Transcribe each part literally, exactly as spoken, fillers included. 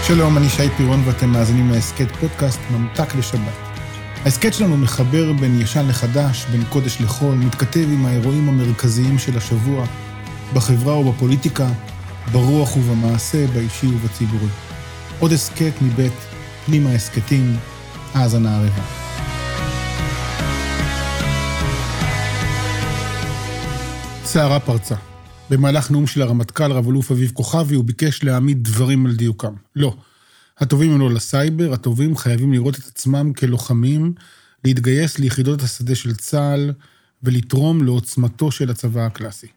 שלום, אני שי פירון ואתם מאזינים להסקט פודקאסט ממתק לשבת. ההסקט שלנו מחבר בין ישן לחדש, בין קודש לחול, מתכתב עם האירועים המרכזיים של השבוע, בחברה ובפוליטיקה, ברוח ובמעשה, באישי ובציבורי. עוד הסקט מבית פנים ההסקטים, האזנה הרבה. סערה פרצה. במהלך נאום של הרמטכ"ל, רב אלוף אביב כוכבי, הוא ביקש להעמיד דברים על דיוקם. לא. הטובים הם לא לסייבר, הטובים חייבים לראות את עצמם כלוחמים, להתגייס ליחידות השדה של צה"ל, ולתרום לעוצמתו של הצבא הקלאסי.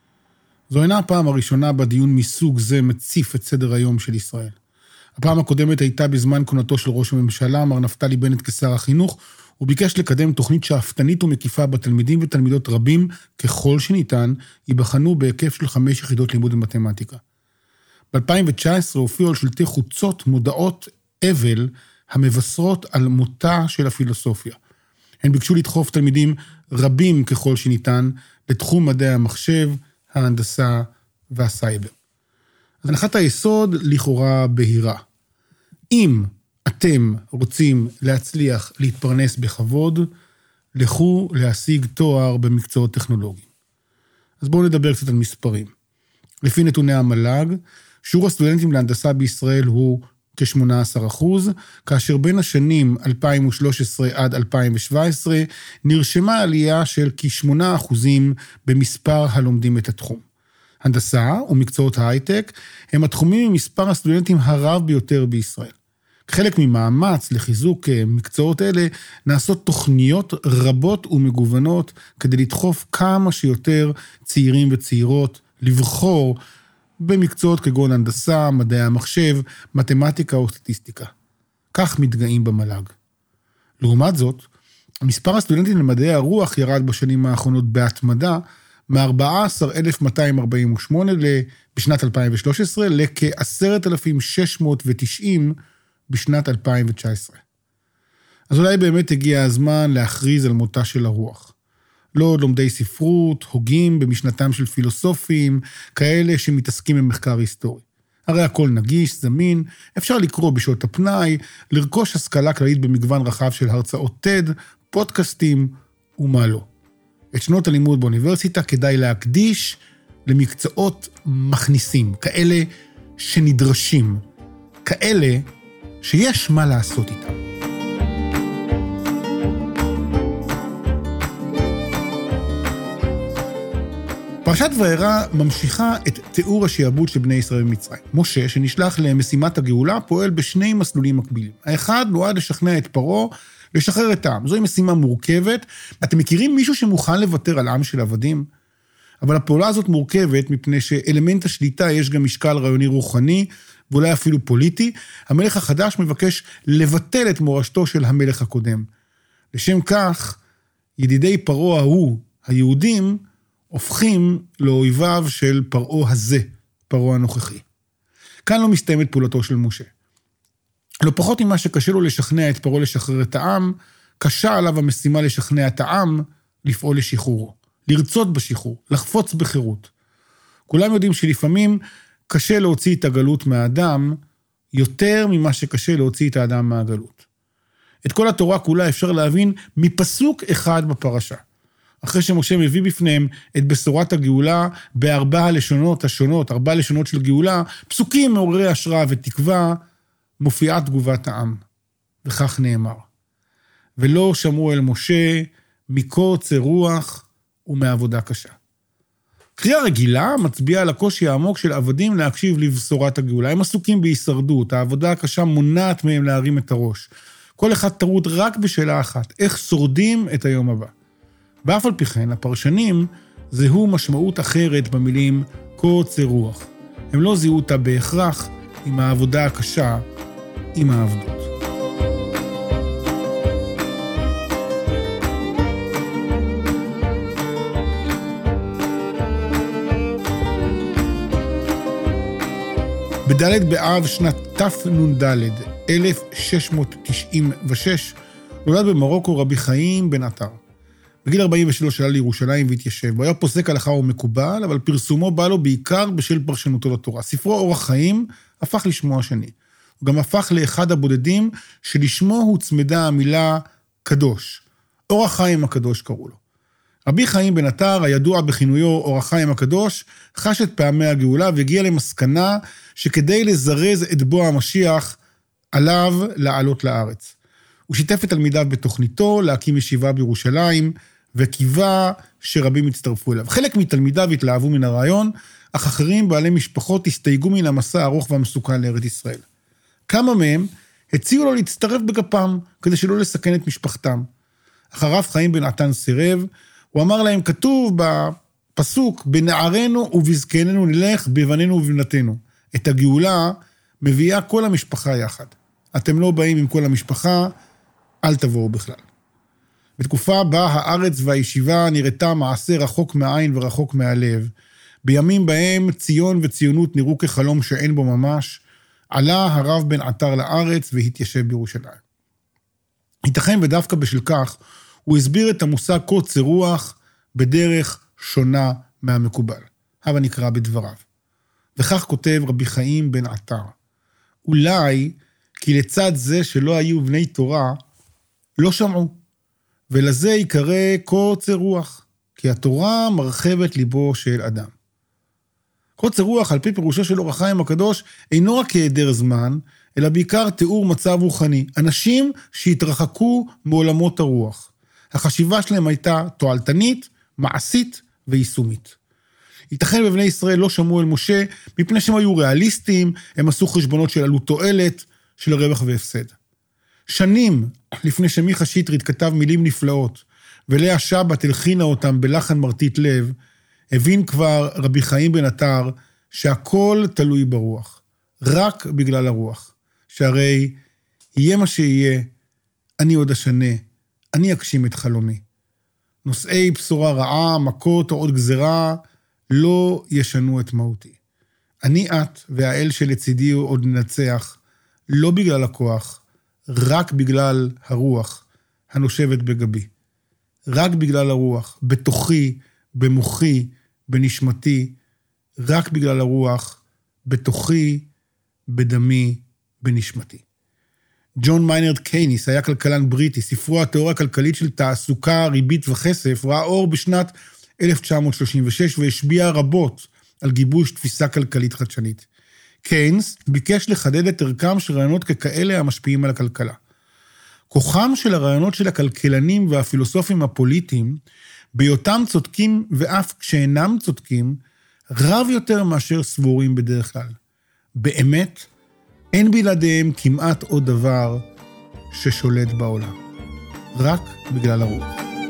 זו אינה הפעם הראשונה בדיון מסוג זה מציף את סדר היום של ישראל. הפעם הקודמת הייתה בזמן כהונתו של ראש הממשלה, מר נפתלי בנט כשר החינוך, הוא ביקש לקדם תוכנית שאפתנית ומקיפה בתלמידים ותלמידות רבים, ככל שניתן, ייבחנו בהיקף של חמש יחידות לימוד במתמטיקה. ב-אלפיים תשע עשרה הופיעו על שלטי חוצות מודעות אבל המבשרות על מותה של הפילוסופיה. הן ביקשו לדחוף תלמידים רבים ככל שניתן לתחום מדעי המחשב, ההנדסה והסייבר. אז הנחת היסוד לכאורה בהירה. אם אתם רוצים להצליח להתפרנס בכבוד, לכו להשיג תואר במקצועות טכנולוגיים. אז בואו נדבר קצת על מספרים. לפי נתוני המל"ג, שיעור הסטודנטים להנדסה בישראל הוא כ-שמונה עשר אחוז, כאשר בין השנים אלפיים ושלוש עשרה עד אלפיים שבע עשרה נרשמה עלייה של כ-שמונה אחוזים במספר הלומדים את התחום. הנדסה ומקצועות ההייטק הם התחומים עם מספר הסטודנטים הרב ביותר בישראל. חלק ממאמץ לחיזוק מקצועות אלה נעשות תוכניות רבות ומגוונות כדי לדחוף כמה שיותר צעירים וצעירות לבחור במקצועות כגון הנדסה, מדעי המחשב, מתמטיקה או סטטיסטיקה. כך מתגאים במל"ג. לעומת זאת, מספר הסטודנטים למדעי הרוח ירד בשנים האחרונות בהתמדה מ-ארבעה עשר אלף מאתיים ארבעים ושמונה בשנת אלפיים ושלוש עשרה לכ-עשרת אלפים שש מאות ותשעים בשנת אלפיים תשע עשרה. אז אולי באמת הגיע הזמן להכריז על מותה של הרוח. לא עוד לומדי ספרות, הוגים במשנתם של פילוסופים, כאלה שמתעסקים במחקר היסטורי. הרי הכל נגיש, זמין, אפשר לקרוא בשעות הפנאי, לרכוש השכלה כללית במגוון רחב של הרצאות TED, פודקאסטים ומה לא. את שנות הלימוד באוניברסיטה כדאי להקדיש למקצועות מכניסים, כאלה שנדרשים, כאלה שיש מה לעשות איתם. פרשת וארא ממשיכה את תיאור השעבוד של בני ישראל במצרים. משה, שנשלח למשימת הגאולה, פועל בשני מסלולים מקבילים. האחד נועד לשכנע את פרעה, לשחרר את העם. זוהי משימה מורכבת. אתם מכירים מישהו שמוכן לוותר על עם של עבדים? אבל הפעולה הזאת מורכבת מפני שאלמנט השליטה יש גם משקל רעיוני רוחני, ואולי אפילו פוליטי. המלך החדש מבקש לבטל את מורשתו של המלך הקודם. לשם כך, ידידי פרעה ההוא, היהודים, הופכים לאויביו של פרעה הזה, פרעה הנוכחי. כאן לא מסתיימת פעולתו של משה. לא פחות ממה שקשה לו לשכנע את פרעה לשחרר את העם, קשה עליו המשימה לשכנע את העם לפעול לשחרורו, לרצות בשחרור, לחפוץ בחירות. כולם יודעים שלפעמים קשה להוציא את הגלות מהאדם, יותר ממה שקשה להוציא את האדם מהגלות. את כל התורה כולה אפשר להבין מפסוק אחד בפרשה. אחרי שמשה מביא בפניהם את בשורת הגאולה בארבע הלשונות השונות, ארבע הלשונות של גאולה, פסוקים מעוררי השראה ותקווה, מופיעה תגובת העם. וכך נאמר. ולא שמעו אל משה מקוצר רוח ומעבודה קשה. קריאה רגילה מצביעה על הקושי העמוק של עבדים להקשיב לבשורת הגאולה. הם עסוקים בהישרדות, העבודה הקשה מונעת מהם להרים את הראש. כל אחד טרוד רק בשאלה אחת, איך שורדים את היום הבא. ואף על פי כן, הפרשנים זהו משמעות אחרת במילים קוצר רוח. הם לא זיהו אותה בהכרח עם העבודה הקשה, עם העבדות. בד' באב שנת תנ"ד, אלף שש מאות תשעים ושש, נולד במרוקו רבי חיים בן עטר. בגיל ארבעים ושלוש עלה לירושלים והתיישב. הוא היה פוסק הלכה ומקובל, אבל פרסומו בא לו בעיקר בשל פרשנותו לתורה. ספרו אורח חיים הפך לשמו השני. הוא גם הפך לאחד הבודדים שלשמו הוצמדה המילה קדוש. אור החיים הקדוש קראו לו. רבי חיים בן עטר, הידוע בכינויו אור החיים הקדוש, חש את פעמי הגאולה והגיע למסקנה שכדי לזרז את בוא המשיח עליו לעלות לארץ. הוא שיתף את תלמידיו בתוכניתו להקים ישיבה בירושלים, וקיווה שרבים יצטרפו אליו. חלק מתלמידיו התלהבו מן הרעיון, אך אחרים בעלי משפחות הסתייגו מן המסע הארוך והמסוכן לארץ ישראל. כמה מהם הציעו לו להצטרף בגפם, כדי שלא לסכן את משפחתם. אך הרב חיים בן עטר סירב, הוא אמר להם, כתוב בפסוק, בנערנו ובזקננו נלך, בבנינו ובבנתנו. את הגאולה מביאה כל המשפחה יחד. אתם לא באים עם כל המשפחה, אל תבואו בכלל. בתקופה בה הארץ והישיבה נראתה מעשה רחוק מהעין ורחוק מהלב, בימים בהם ציון וציונות נראו כחלום שאין בו ממש, עלה הרב בן עטר לארץ והתיישב בירושלים. ייתכן ודווקא בשל כך, הוא הסביר את המושג קוצר רוח בדרך שונה מהמקובל. הבה נקרא בדבריו. וכך כותב רבי חיים בן עטר, אולי כי לצד זה שלא היו בני תורה, לא שמעו, ולזה יקרא קוצר רוח, כי התורה מרחבת ליבו של אדם. קוצר רוח, על פי פירושו של אור החיים הקדוש, אינו רק היעדר זמן, אלא בעיקר תיאור מצב רוחני. אנשים שהתרחקו מעולמות הרוח. החשיבה שלהם הייתה תועלתנית, מעשית ויישומית. ייתכן בבני ישראל לא שמעו אל משה, מפני שהם היו ריאליסטים, הם עשו חשבונות של עלות תועלת, של רווח והפסד. שנים לפני שמיכה שטרית כתב מילים נפלאות, ולאה שבת הלחינה אותם בלחן מרטיט לב, הבין כבר רבי חיים בן עטר שהכל תלוי ברוח, רק בגלל הרוח, שהרי יהיה מה שיהיה, אני עוד אשנה, אני אגשים את חלומי. נושאי בשורה רעה, מכות או עוד גזרה, לא ישנו את מהותי. אני את והאל שלצידי עוד ננצח, לא בגלל הכוח, רק בגלל הרוח הנושבת בגבי. רק בגלל הרוח, בתוכי, במוחי, בנשמתי, רק בגלל הרוח, בתוכי, בדמי, בנשמתי. ג'ון מיינרד קיינס היה כלכלן בריטי, ספרו התיאוריה הכלכלית של תעסוקה, ריבית וכסף, ראה אור בשנת אלף תשע מאות שלושים ושש והשפיע רבות על גיבוש תפיסה כלכלית חדשנית. קיינס ביקש לחדד את ערכם של רעיונות ככאלה המשפיעים על הכלכלה. כוחם של הרעיונות של הכלכלנים והפילוסופים הפוליטיים, בהיותם צודקים ואף כשאינם צודקים, רב יותר מאשר סבורים בדרך כלל. באמת, אין בלעדיהם כמעט עוד דבר ששולט בעולם. רק בגלל הרוח.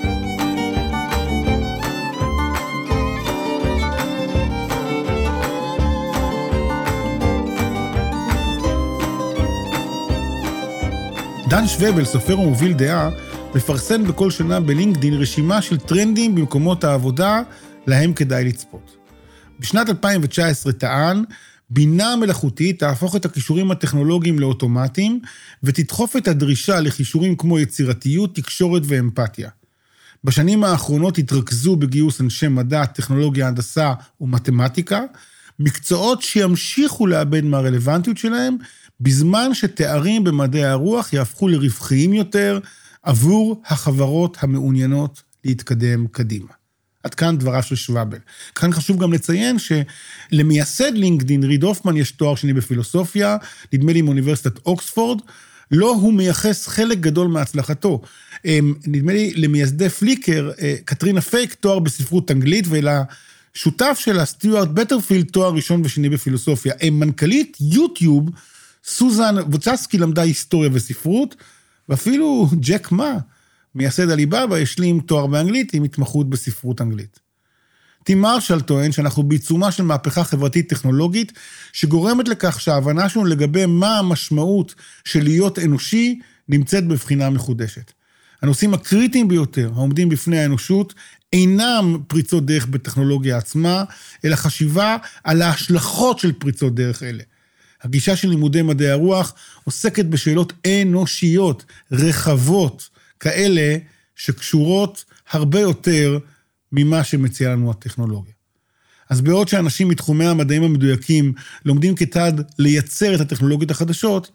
דן שוובל, סופר ומוביל דעה, מפרסם בכל שנה בלינקדין רשימה של טרנדים במקומות העבודה, להם כדאי לצפות. בשנת אלפיים תשע עשרה טען, בינה מלאכותית תהפוך את הכישורים הטכנולוגיים לאוטומטיים, ותדחוף את הדרישה לכישורים כמו יצירתיות, תקשורת ואמפתיה. בשנים האחרונות התרכזו בגיוס אנשי מדע, טכנולוגיה, הנדסה ומתמטיקה, מקצועות שימשיכו לאבד מהרלוונטיות שלהם, בזמן שתארים במדעי הרוח יהפכו לרווחיים יותר עבור החברות המעוניינות להתקדם קדימה. עד כאן דבריו של שוובל. כאן חשוב גם לציין שלמייסד לינקדין, ריד הופמן, יש תואר שני בפילוסופיה, נדמה לי מאוניברסיטת אוקספורד, לא הוא מייחס חלק גדול מהצלחתו. נדמה לי למייסדי פליקר, קטרינה פייק, תואר בספרות אנגלית, ולשותף שלה, סטיוארט בטרפילד, תואר ראשון ושני בפילוסופיה. מנכ"לית יוטיוב, סוזן ווצ'סקי למדה היסטוריה וספרות, ואפילו ג'ק מה, מייסד עליבאבא, השלים תואר באנגלית עם התמחות בספרות אנגלית. טים מרשל טוען שאנחנו בעיצומה של מהפכה חברתית טכנולוגית, שגורמת לכך שההבנה שלנו לגבי מה המשמעות של להיות אנושי, נמצאת בבחינה מחודשת. הנושאים הקריטיים ביותר, העומדים בפני האנושות, אינם פריצות דרך בטכנולוגיה עצמה, אלא חשיבה על ההשלכות של פריצות דרך אלה. הגישה של לימודי מדעי הרוח עוסקת בשאלות אנושיות, רחבות, כאלה שקשורות הרבה יותר ממה שמציעה לנו הטכנולוגיה. אז בעוד שאנשים מתחומי המדעים המדויקים לומדים כיצד לייצר את הטכנולוגיות החדשות,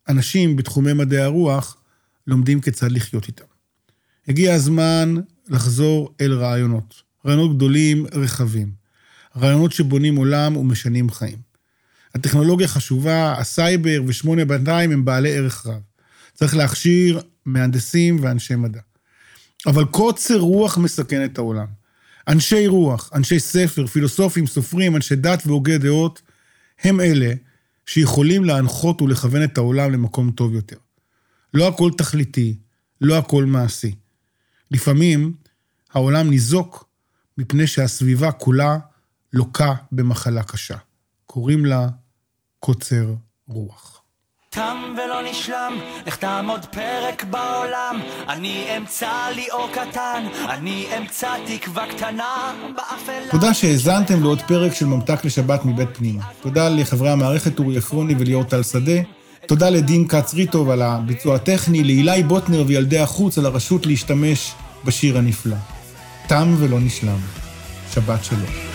אנשים בתחומי מדעי הרוח לומדים כיצד לחיות איתם. הגיע הזמן לחזור אל רעיונות. רעיונות גדולים, רחבים. רעיונות שבונים עולם ומשנים חיים. הטכנולוגיה חשובה, הסייבר ושמונה בינתיים הם בעלי ערך רב. צריך להכשיר מהנדסים ואנשי מדע. אבל קוצר רוח מסכן את העולם. אנשי רוח, אנשי ספר, פילוסופים, סופרים, אנשי דת והוגי דעות, הם אלה שיכולים להנחות ולכוון את העולם למקום טוב יותר. לא הכל תכליתי, לא הכל מעשי. לפעמים העולם ניזוק מפני שהסביבה כולה לוקה במחלה קשה. קוראים לה קוצר רוח. תם ולא נשלם, לך תעמוד פרק בעולם, אני אמצא לי אור קטן, אני אמצא תקווה קטנה באפלה. תודה שהאזנתם לעוד פרק של ממתק לשבת מבית פנימה. תודה לחברי המערכת אורי עפרוני וליאור טל שדה. תודה לדין קץ ריטוב על הביצוע הטכני, לאילי בוטנר וילדי החוץ על הרשות להשתמש בשיר הנפלא. תם ולא נשלם. שבת שלום.